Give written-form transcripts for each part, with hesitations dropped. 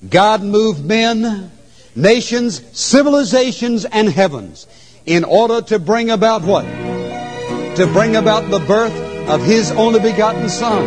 God moved men, nations, civilizations, and heavens in order to bring about what? To bring about the birth of His only begotten Son.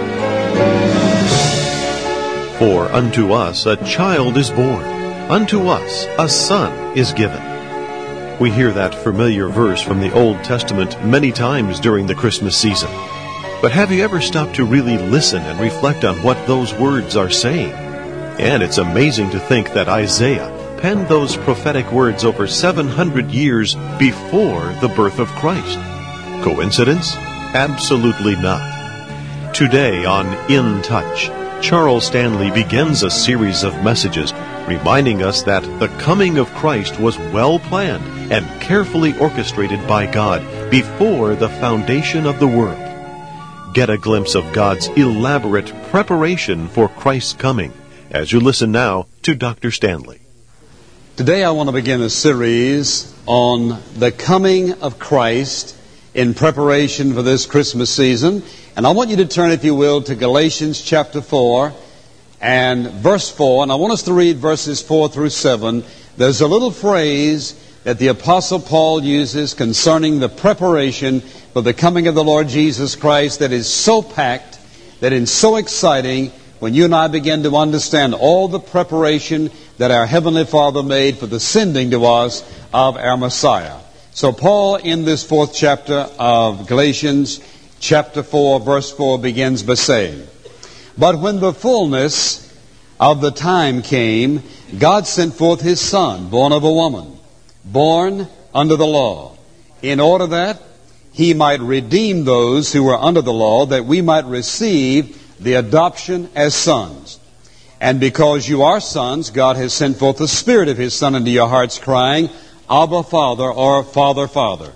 For unto us a child is born, unto us a son is given. We hear that familiar verse from the Old Testament many times during the Christmas season. But have you ever stopped to really listen and reflect on what those words are saying? And it's amazing to think that Isaiah penned those prophetic words over 700 years before the birth of Christ. Coincidence? Absolutely not. Today on In Touch, Charles Stanley begins a series of messages reminding us that the coming of Christ was well planned and carefully orchestrated by God before the foundation of the world. Get a glimpse of God's elaborate preparation for Christ's coming as you listen now to Dr. Stanley. Today I want to begin a series on the coming of Christ in preparation for this Christmas season. And I want you to turn, if you will, to Galatians chapter 4 and verse 4. And I want us to read verses 4 through 7. There's a little phrase that the Apostle Paul uses concerning the preparation for the coming of the Lord Jesus Christ that is so packed, that is so exciting when you and I begin to understand all the preparation that our Heavenly Father made for the sending to us of our Messiah. So Paul, in this 4th chapter of Galatians, chapter 4, verse 4, begins by saying, "But when the fullness of the time came, God sent forth His Son, born of a woman, born under the law, in order that He might redeem those who were under the law, that we might receive the adoption as sons. And because you are sons, God has sent forth the Spirit of His Son into your hearts, crying, Abba, Father, or Father, Father.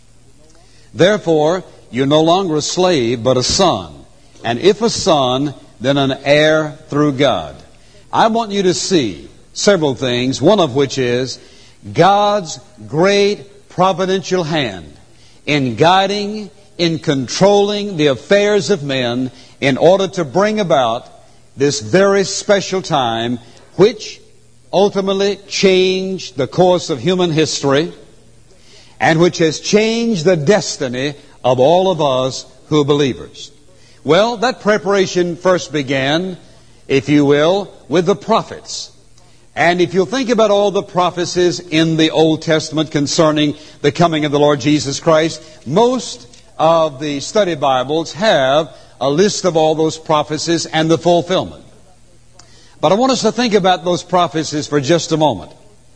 Therefore, you're no longer a slave, but a son. And if a son, then an heir through God." I want you to see several things, one of which is God's great providential hand in guiding, in controlling the affairs of men in order to bring about this very special time which ultimately changed the course of human history and which has changed the destiny of all of us who are believers. Well, that preparation first began, if you will, with the prophets. And if you'll think about all the prophecies in the Old Testament concerning the coming of the Lord Jesus Christ, most of the study Bibles have a list of all those prophecies and the fulfillment. But I want us to think about those prophecies for just a moment.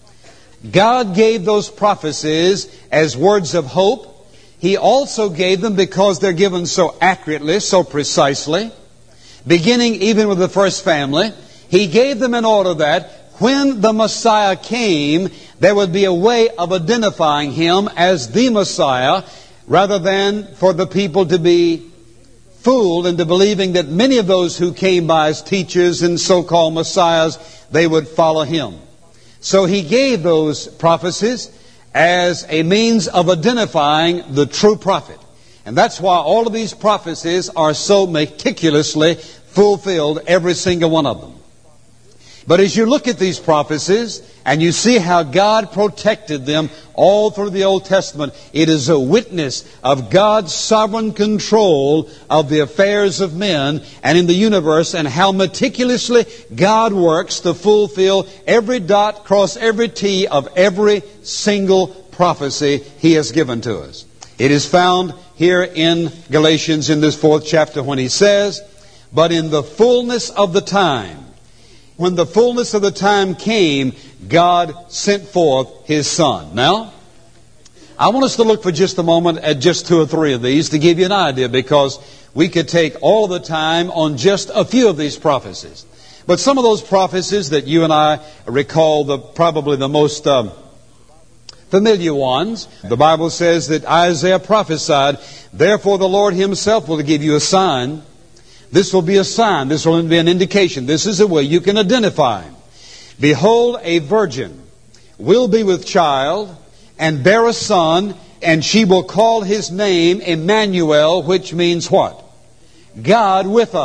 God gave those prophecies as words of hope. He also gave them because they're given so accurately, so precisely, beginning even with the first family. He gave them in order that when the Messiah came, there would be a way of identifying Him as the Messiah, rather than for the people to be fooled into believing that many of those who came by as teachers and so-called messiahs, they would follow Him. So He gave those prophecies as a means of identifying the true prophet. And that's why all of these prophecies are so meticulously fulfilled, every single one of them. But as you look at these prophecies and you see how God protected them all through the Old Testament, it is a witness of God's sovereign control of the affairs of men and in the universe, and how meticulously God works to fulfill every dot, cross every T of every single prophecy He has given to us. It is found here in Galatians in this 4th chapter when he says, "But in the fullness of the time," when the fullness of the time came, God sent forth His Son. Now, I want us to look for just a moment at just 2 or 3 of these to give you an idea, because we could take all the time on just a few of these prophecies. But some of those prophecies that you and I recall, probably the most familiar ones, the Bible says that Isaiah prophesied, "Therefore the Lord Himself will give you a sign. This will be a sign. This will be an indication. This is a way you can identify Him. Behold, a virgin will be with child and bear a son, and she will call His name Emmanuel," which means what? God with us.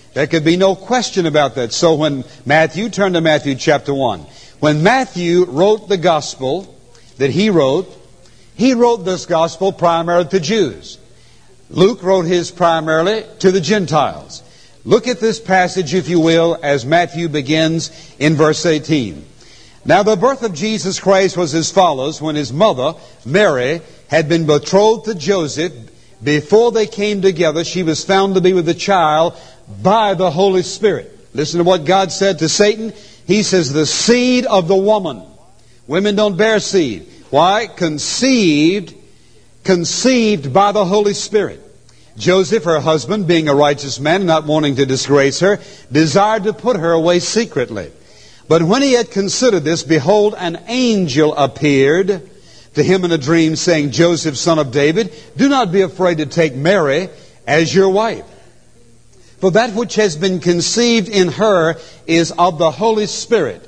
There could be no question about that. So when turn to Matthew chapter 1. When Matthew wrote the gospel that he wrote this gospel primarily to Jews. Luke wrote his primarily to the Gentiles. Look at this passage, if you will, as Matthew begins in verse 18. Now the birth of Jesus Christ was as follows. When his mother, Mary, had been betrothed to Joseph, before they came together, she was found to be with the child by the Holy Spirit. Listen to what God said to Satan. He says, the seed of the woman. Women don't bear seed. Why? Conceived by the Holy Spirit. Joseph, her husband, being a righteous man, not wanting to disgrace her, desired to put her away secretly. But when he had considered this, behold, an angel appeared to him in a dream, saying, Joseph, son of David, do not be afraid to take Mary as your wife. For that which has been conceived in her is of the Holy Spirit.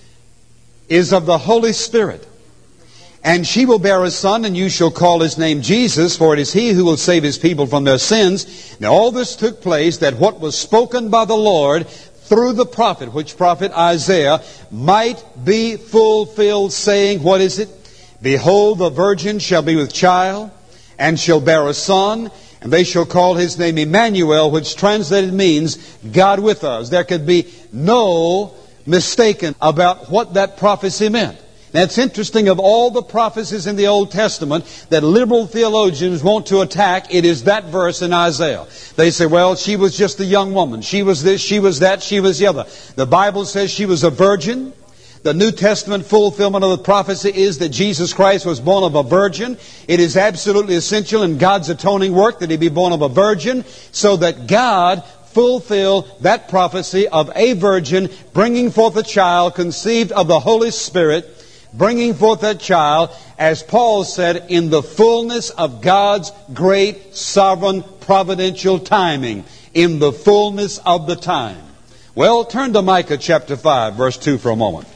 And she will bear a son, and you shall call his name Jesus, for it is he who will save his people from their sins. Now all this took place, that what was spoken by the Lord through the prophet, which prophet Isaiah, might be fulfilled, saying, what is it? Behold, the virgin shall be with child, and shall bear a son, and they shall call his name Emmanuel, which translated means God with us. There could be no mistaken about what that prophecy meant. Now it's interesting, of all the prophecies in the Old Testament that liberal theologians want to attack, it is that verse in Isaiah. They say, well, she was just a young woman. She was this, she was that, she was the other. The Bible says she was a virgin. The New Testament fulfillment of the prophecy is that Jesus Christ was born of a virgin. It is absolutely essential in God's atoning work that he be born of a virgin, so that God fulfill that prophecy of a virgin bringing forth a child conceived of the Holy Spirit, bringing forth that child, as Paul said, in the fullness of God's great sovereign providential timing, in the fullness of the time. Well, turn to Micah chapter 5, verse 2 for a moment.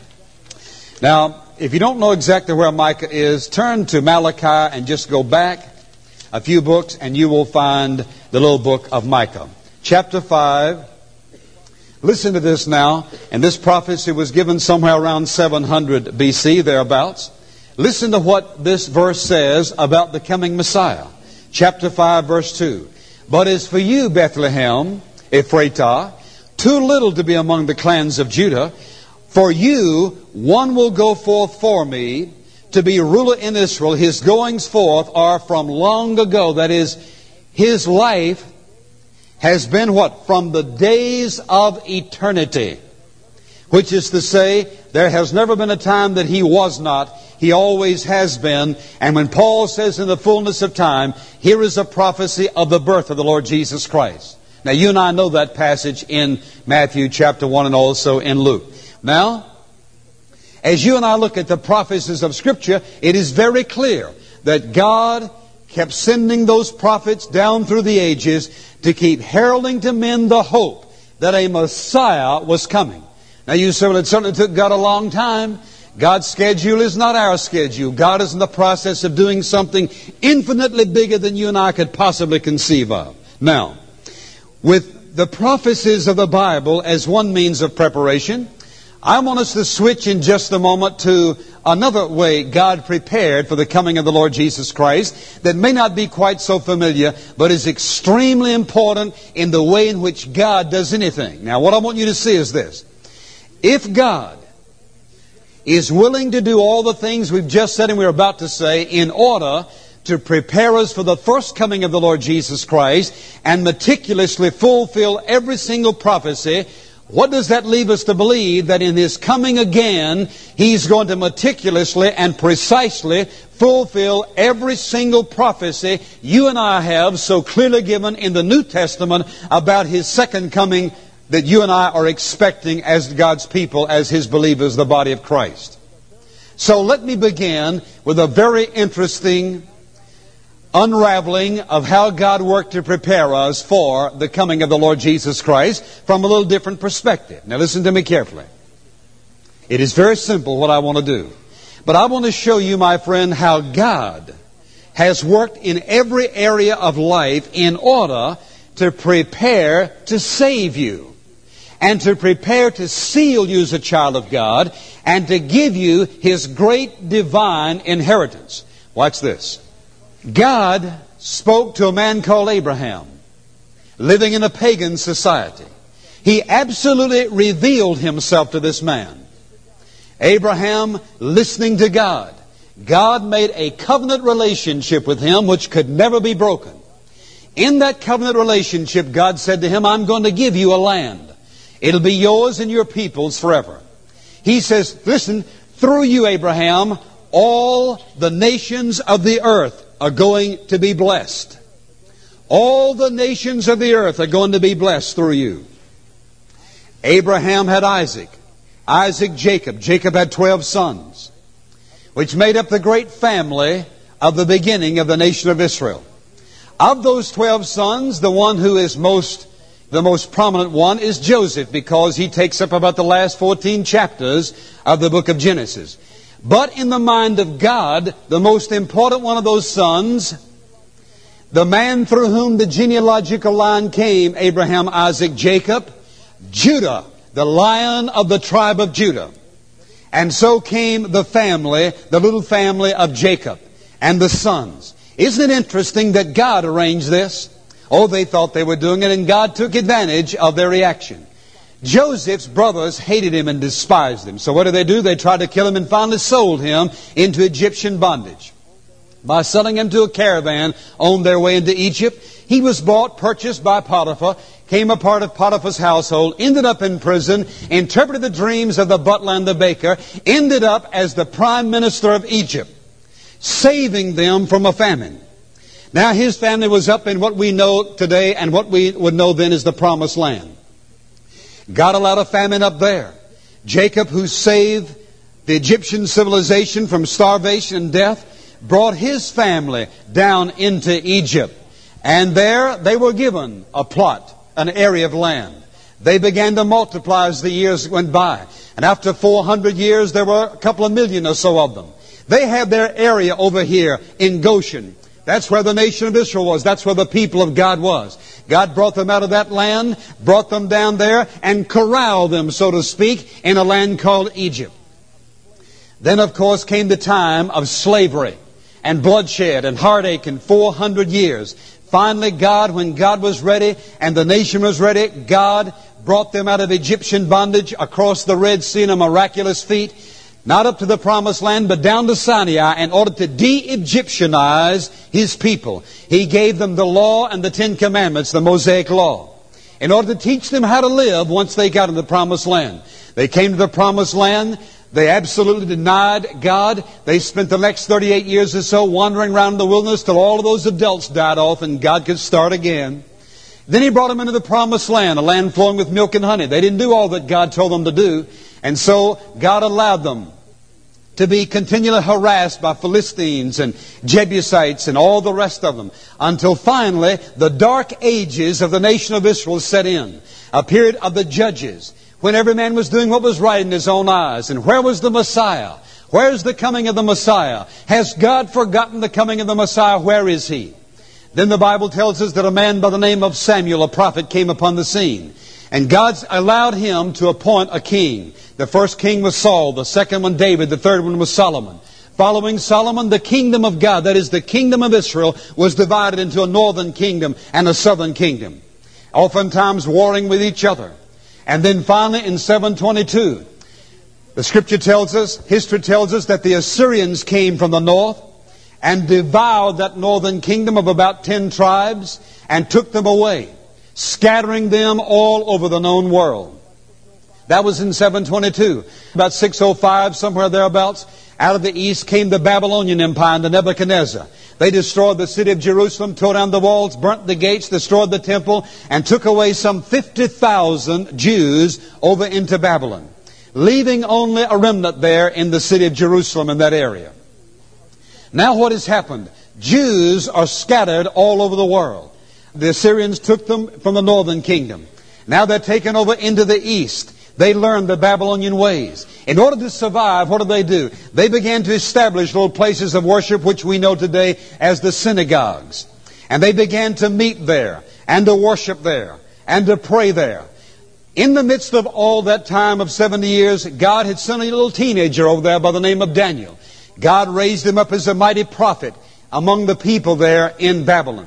Now, if you don't know exactly where Micah is, turn to Malachi and just go back a few books and you will find the little book of Micah. Chapter 5. Listen to this now. And this prophecy was given somewhere around 700 BC, thereabouts. Listen to what this verse says about the coming Messiah. Chapter 5, verse 2. But as for you, Bethlehem, Ephratah, too little to be among the clans of Judah, for you, one will go forth for me to be ruler in Israel. His goings forth are from long ago. That is, his life has been what? From the days of eternity. Which is to say, there has never been a time that he was not. He always has been. And when Paul says in the fullness of time, here is a prophecy of the birth of the Lord Jesus Christ. Now you and I know that passage in Matthew chapter 1 and also in Luke. Now, as you and I look at the prophecies of Scripture, it is very clear that God kept sending those prophets down through the ages to keep heralding to men the hope that a Messiah was coming. Now you say, well, it certainly took God a long time. God's schedule is not our schedule. God is in the process of doing something infinitely bigger than you and I could possibly conceive of. Now, with the prophecies of the Bible as one means of preparation, I want us to switch in just a moment to another way God prepared for the coming of the Lord Jesus Christ that may not be quite so familiar, but is extremely important in the way in which God does anything. Now, what I want you to see is this. If God is willing to do all the things we've just said and we're about to say in order to prepare us for the first coming of the Lord Jesus Christ and meticulously fulfill every single prophecy, what does that leave us to believe? That in His coming again, He's going to meticulously and precisely fulfill every single prophecy you and I have so clearly given in the New Testament about His second coming that you and I are expecting as God's people, as His believers, the body of Christ. So let me begin with a very interesting unraveling of how God worked to prepare us for the coming of the Lord Jesus Christ from a little different perspective. Now listen to me carefully. It is very simple what I want to do. But I want to show you, my friend, how God has worked in every area of life in order to prepare to save you, and to prepare to seal you as a child of God, and to give you His great divine inheritance. Watch this. God spoke to a man called Abraham, living in a pagan society. He absolutely revealed Himself to this man. Abraham, listening to God, God made a covenant relationship with him which could never be broken. In that covenant relationship, God said to him, I'm going to give you a land. It'll be yours and your people's forever. He says, listen, through you, Abraham, all the nations of the earth are going to be blessed. All the nations of the earth are going to be blessed through you. Abraham had Isaac. Isaac, Jacob. Jacob had 12 sons, which made up the great family of the beginning of the nation of Israel. Of those 12 sons, the one who is the most prominent one is Joseph, because he takes up about the last 14 chapters of the book of Genesis. But in the mind of God, the most important one of those sons, the man through whom the genealogical line came, Abraham, Isaac, Jacob, Judah, the Lion of the tribe of Judah. And so came the family, the little family of Jacob and the sons. Isn't it interesting that God arranged this? Oh, they thought they were doing it, and God took advantage of their reaction. Joseph's brothers hated him and despised him. So what did they do? They tried to kill him and finally sold him into Egyptian bondage. By selling him to a caravan on their way into Egypt, he was bought, purchased by Potiphar, came a part of Potiphar's household, ended up in prison, interpreted the dreams of the butler and the baker, ended up as the prime minister of Egypt, saving them from a famine. Now his family was up in what we know today and what we would know then as the Promised Land. God allowed a famine up there. Jacob, who saved the Egyptian civilization from starvation and death, brought his family down into Egypt. And there they were given a plot, an area of land. They began to multiply as the years went by. And after 400 years, there were a couple of million or so of them. They had their area over here in Goshen. That's where the nation of Israel was. That's where the people of God was. God brought them out of that land, brought them down there, and corralled them, so to speak, in a land called Egypt. Then, of course, came the time of slavery and bloodshed and heartache in 400 years. Finally, God, when God was ready and the nation was ready, God brought them out of Egyptian bondage across the Red Sea in a miraculous feat. Not up to the Promised Land, but down to Sinai in order to de-Egyptianize His people. He gave them the law and the 10 Commandments, the Mosaic Law, in order to teach them how to live once they got in the Promised Land. They came to the Promised Land. They absolutely denied God. They spent the next 38 years or so wandering around in the wilderness till all of those adults died off and God could start again. Then He brought them into the Promised Land, a land flowing with milk and honey. They didn't do all that God told them to do. And so God allowed them to be continually harassed by Philistines and Jebusites and all the rest of them, until finally the dark ages of the nation of Israel set in. A period of the judges, when every man was doing what was right in his own eyes. And where was the Messiah? Where is the coming of the Messiah? Has God forgotten the coming of the Messiah? Where is He? Then the Bible tells us that a man by the name of Samuel, a prophet, came upon the scene. And God allowed him to appoint a king. The first king was Saul, the second one David, the third one was Solomon. Following Solomon, the kingdom of God, that is the kingdom of Israel, was divided into a northern kingdom and a southern kingdom, oftentimes warring with each other. And then finally in 722, the scripture tells us, history tells us, that the Assyrians came from the north and devoured that northern kingdom of about 10 tribes and took them away, scattering them all over the known world. That was in 722. About 605, somewhere thereabouts, out of the east came the Babylonian Empire under Nebuchadnezzar. They destroyed the city of Jerusalem, tore down the walls, burnt the gates, destroyed the temple, and took away some 50,000 Jews over into Babylon, leaving only a remnant there in the city of Jerusalem in that area. Now what has happened? Jews are scattered all over the world. The Assyrians took them from the northern kingdom. Now they're taken over into the east. They learned the Babylonian ways. In order to survive, what do? They began to establish little places of worship which we know today as the synagogues. And they began to meet there. and to worship there and to pray there. In the midst of all that time of 70 years, God had sent a little teenager over there by the name of Daniel. God raised him up as a mighty prophet among the people there in Babylon.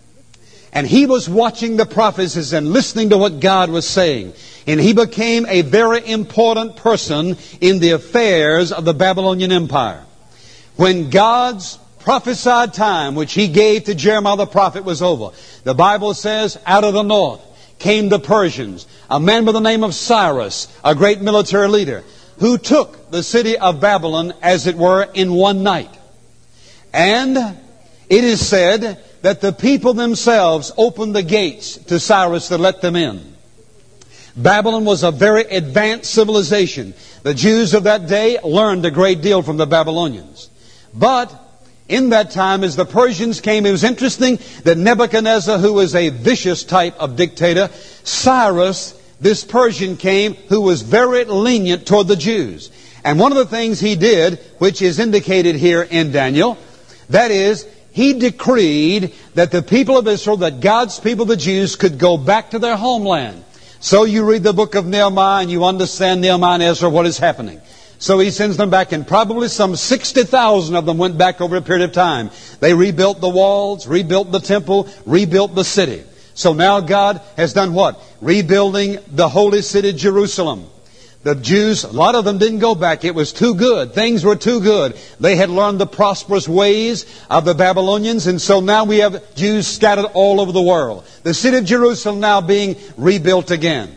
And he was watching the prophecies and listening to what God was saying. And he became a very important person in the affairs of the Babylonian Empire. When God's prophesied time, which he gave to Jeremiah the prophet, was over, the Bible says, out of the north came the Persians, a man by the name of Cyrus, a great military leader, who took the city of Babylon, as it were, in one night. And it is said that the people themselves opened the gates to Cyrus to let them in. Babylon was a very advanced civilization. The Jews of that day learned a great deal from the Babylonians. But in that time, as the Persians came, it was interesting that Nebuchadnezzar, who was a vicious type of dictator, Cyrus, this Persian, came who was very lenient toward the Jews. And one of the things he did, which is indicated here in Daniel, that is, he decreed that the people of Israel, that God's people, the Jews, could go back to their homeland. So you read the book of Nehemiah and you understand Nehemiah and Ezra, what is happening. So he sends them back, and probably some 60,000 of them went back over a period of time. They rebuilt the walls, rebuilt the temple, rebuilt the city. So now God has done what? Rebuilding the holy city, Jerusalem. The Jews, a lot of them didn't go back. It was too good. Things were too good. They had learned the prosperous ways of the Babylonians, and so now we have Jews scattered all over the world. The city of Jerusalem now being rebuilt again.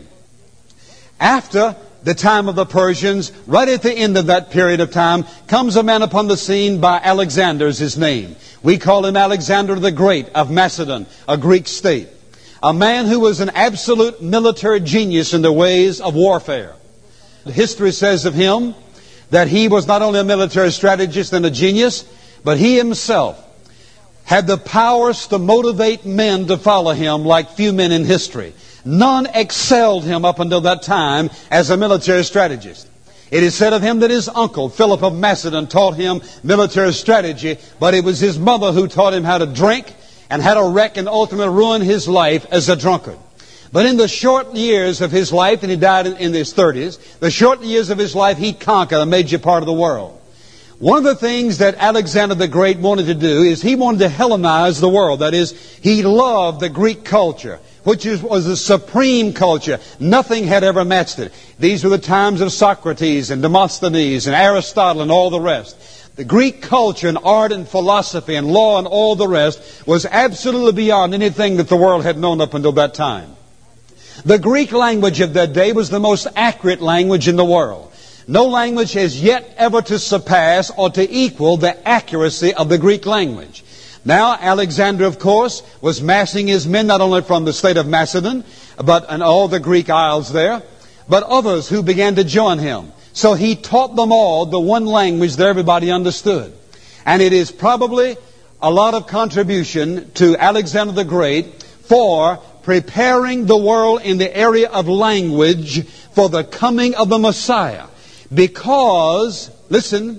After the time of the Persians, right at the end of that period of time, comes a man upon the scene by Alexander is his name. We call him Alexander the Great of Macedon, a Greek state. A man who was an absolute military genius in the ways of warfare. History says of him that he was not only a military strategist and a genius, but he himself had the powers to motivate men to follow him like few men in history. None excelled him up until that time as a military strategist. It is said of him that his uncle, Philip of Macedon, taught him military strategy, but it was his mother who taught him how to drink and how to wreck and ultimately ruin his life as a drunkard. But in the short years of his life, and he died in his 30s, the short years of his life, he conquered a major part of the world. One of the things that Alexander the Great wanted to do is he wanted to Hellenize the world. That is, he loved the Greek culture, which was a supreme culture. Nothing had ever matched it. These were the times of Socrates and Demosthenes and Aristotle and all the rest. The Greek culture and art and philosophy and law and all the rest was absolutely beyond anything that the world had known up until that time. The Greek language of that day was the most accurate language in the world. No language has yet ever to surpass or to equal the accuracy of the Greek language. Now, Alexander, of course, was massing his men not only from the state of Macedon, but in all the Greek isles there, but others who began to join him. So he taught them all the one language that everybody understood. And it is probably a lot of contribution to Alexander the Great for preparing the world in the area of language for the coming of the Messiah. Because, listen,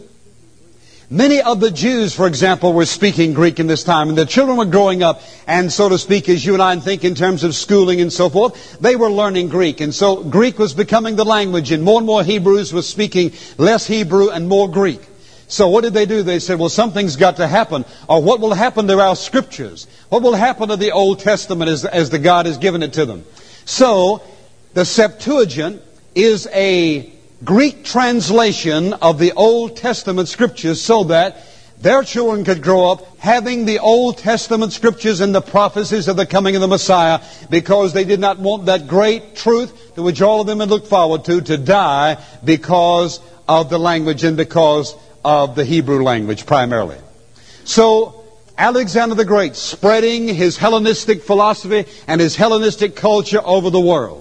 many of the Jews, for example, were speaking Greek in this time, and the children were growing up, and so to speak, as you and I think in terms of schooling and so forth, they were learning Greek. And so Greek was becoming the language, and more Hebrews were speaking less Hebrew and more Greek. So what did they do? They said, well, something's got to happen. Or what will happen to our scriptures? What will happen to the Old Testament as the God has given it to them? So the Septuagint is a Greek translation of the Old Testament scriptures so that their children could grow up having the Old Testament scriptures and the prophecies of the coming of the Messiah, because they did not want that great truth to which all of them had looked forward to die because of the language and because of the Hebrew language primarily. So Alexander the Great spreading his Hellenistic philosophy and his Hellenistic culture over the world.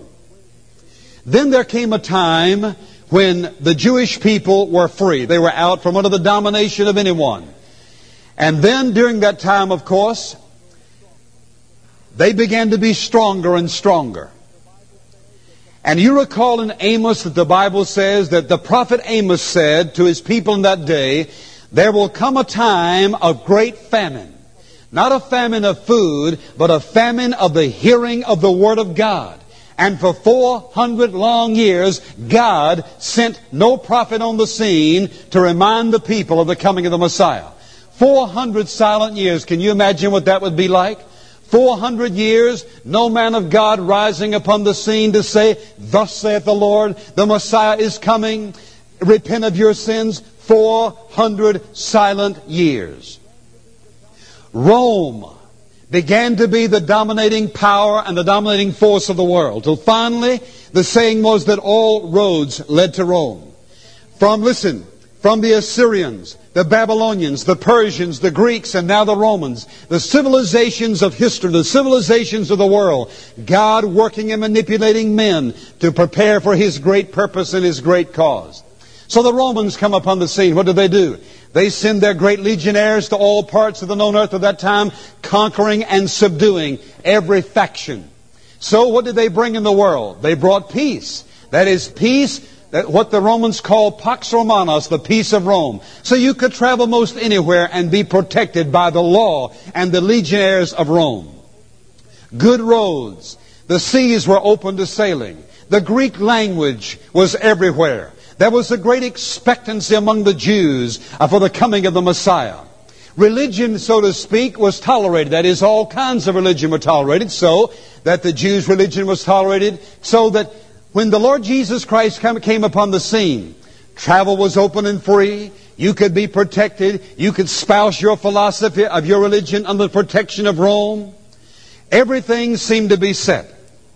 Then there came a time when the Jewish people were free. They were out from under the domination of anyone. And then during that time, of course, they began to be stronger and stronger. And you recall in Amos that the Bible says that the prophet Amos said to his people in that day, there will come a time of great famine. Not a famine of food, but a famine of the hearing of the Word of God. And for 400 long years, God sent no prophet on the scene to remind the people of the coming of the Messiah. 400 silent years. Can you imagine what that would be like? 400 years, no man of God rising upon the scene to say, "Thus saith the Lord, the Messiah is coming. Repent of your sins." 400 silent years. Rome began to be the dominating power and the dominating force of the world, till finally the saying was that all roads led to Rome. From the Assyrians, the Babylonians, the Persians, the Greeks, and now the Romans, the civilizations of history, the civilizations of the world, God working and manipulating men to prepare for His great purpose and His great cause. So the Romans come upon the scene. What do? They send their great legionaries to all parts of the known earth at that time, conquering and subduing every faction. So what did they bring in the world? They brought peace. That is peace, what the Romans call Pax Romanos, the peace of Rome. So you could travel most anywhere and be protected by the law and the legionaries of Rome. Good roads. The seas were open to sailing. The Greek language was everywhere. There was a great expectancy among the Jews for the coming of the Messiah. Religion, so to speak, was tolerated. That is, all kinds of religion were tolerated, so that the Jews' religion was tolerated, so that when the Lord Jesus Christ came upon the scene, travel was open and free. You could be protected. You could spouse your philosophy of your religion under the protection of Rome. Everything seemed to be set.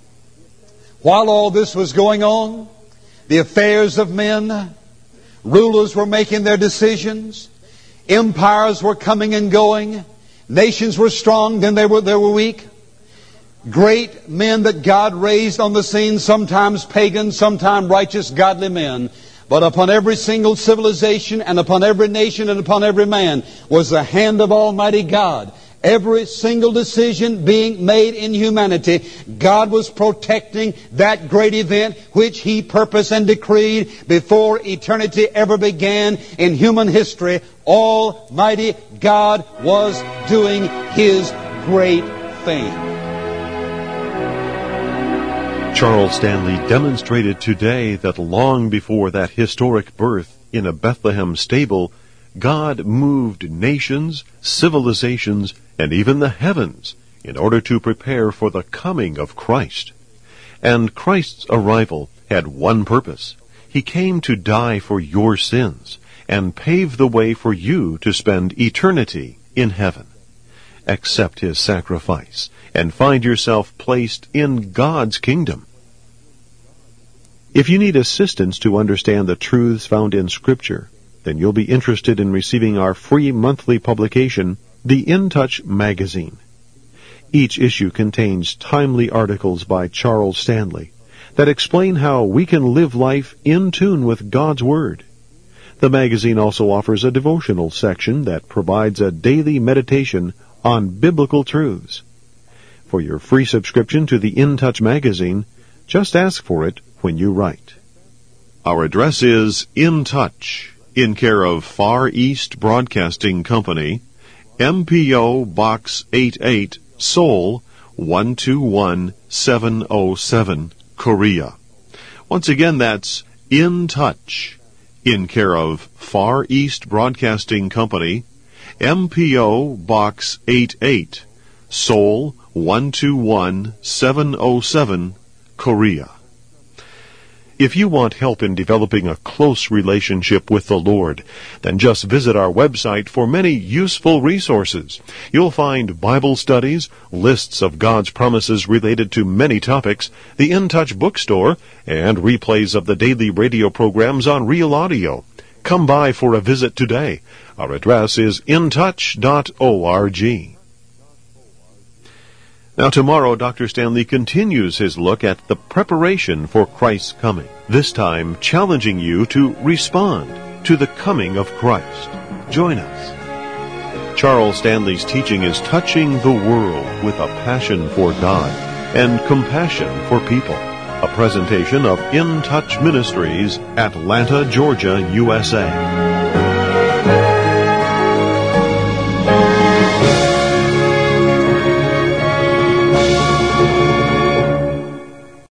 While all this was going on, the affairs of men, rulers were making their decisions, empires were coming and going, nations were strong, then they were weak. Great men that God raised on the scene, sometimes pagan, sometimes righteous, godly men. But upon every single civilization and upon every nation and upon every man was the hand of Almighty God. Every single decision being made in humanity, God was protecting that great event which He purposed and decreed before eternity ever began in human history. Almighty God was doing His great thing. Charles Stanley demonstrated today that long before that historic birth in a Bethlehem stable, God moved nations, civilizations, and even the heavens in order to prepare for the coming of Christ. And Christ's arrival had one purpose. He came to die for your sins and pave the way for you to spend eternity in heaven. Accept His sacrifice and find yourself placed in God's kingdom. If you need assistance to understand the truths found in Scripture, then you'll be interested in receiving our free monthly publication, the In Touch magazine. Each issue contains timely articles by Charles Stanley that explain how we can live life in tune with God's Word. The magazine also offers a devotional section that provides a daily meditation on biblical truths. For your free subscription to the In Touch magazine, just ask for it when you write. Our address is In Touch, in care of Far East Broadcasting Company, MPO Box 88, Seoul 121707, Korea. Once again, that's In Touch, in care of Far East Broadcasting Company, MPO Box 88, Seoul 121707, Korea. If you want help in developing a close relationship with the Lord, then just visit our website for many useful resources. You'll find Bible studies, lists of God's promises related to many topics, the In Touch bookstore, and replays of the daily radio programs on Real Audio. Come by for a visit today. Our address is intouch.org. Now tomorrow, Dr. Stanley continues his look at the preparation for Christ's coming, this time challenging you to respond to the coming of Christ. Join us. Charles Stanley's teaching is touching the world with a passion for God and compassion for people. A presentation of In Touch Ministries, Atlanta, Georgia, USA.